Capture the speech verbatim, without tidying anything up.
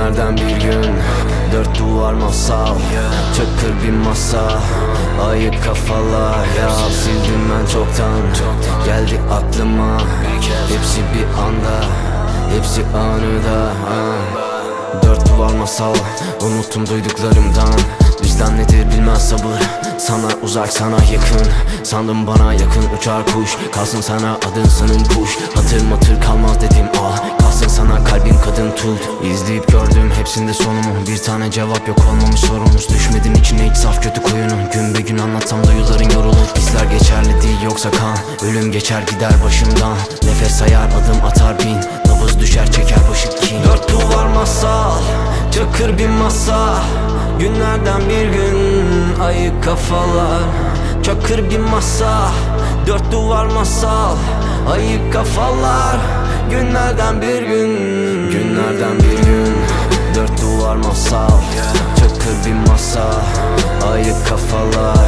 Günlerden bir gün, dört duvar masal, çakır bir masa, ayık kafalar. Ya sildim ben çoktan, geldi aklıma. Hepsi bir anda, hepsi anıda. ha. Dört duvar masal, unuttum duyduklarımdan. Vicdan nedir bilmez sabır, sana uzak sana yakın. Sandım bana yakın uçar kuş, kalsın sana adın sanın kuş. Hatır matır kalmaz dedim ah, kalsın sana kalbin kadın tut. İzleyip gördüm hepsinde sonumu, bir tane cevap yok olmamış sorumuz. Düşmedim içine hiç saf kötü kuyunun, gün be gün anlatsam duyuların yorulur. Hisler geçerli değil yoksa kan, ölüm geçer gider başımdan. Nefes sayar adım atar bin, nabız düşer çeker başı kin. Dört duvar masal, çakır bir masa, günlerden bir gün, ayık kafalar. Çakır bir masa, dört duvar masal, ayık kafalar. Günlerden bir gün, günlerden bir gün, dört duvar masal, çakır bir masa, ayık kafalar.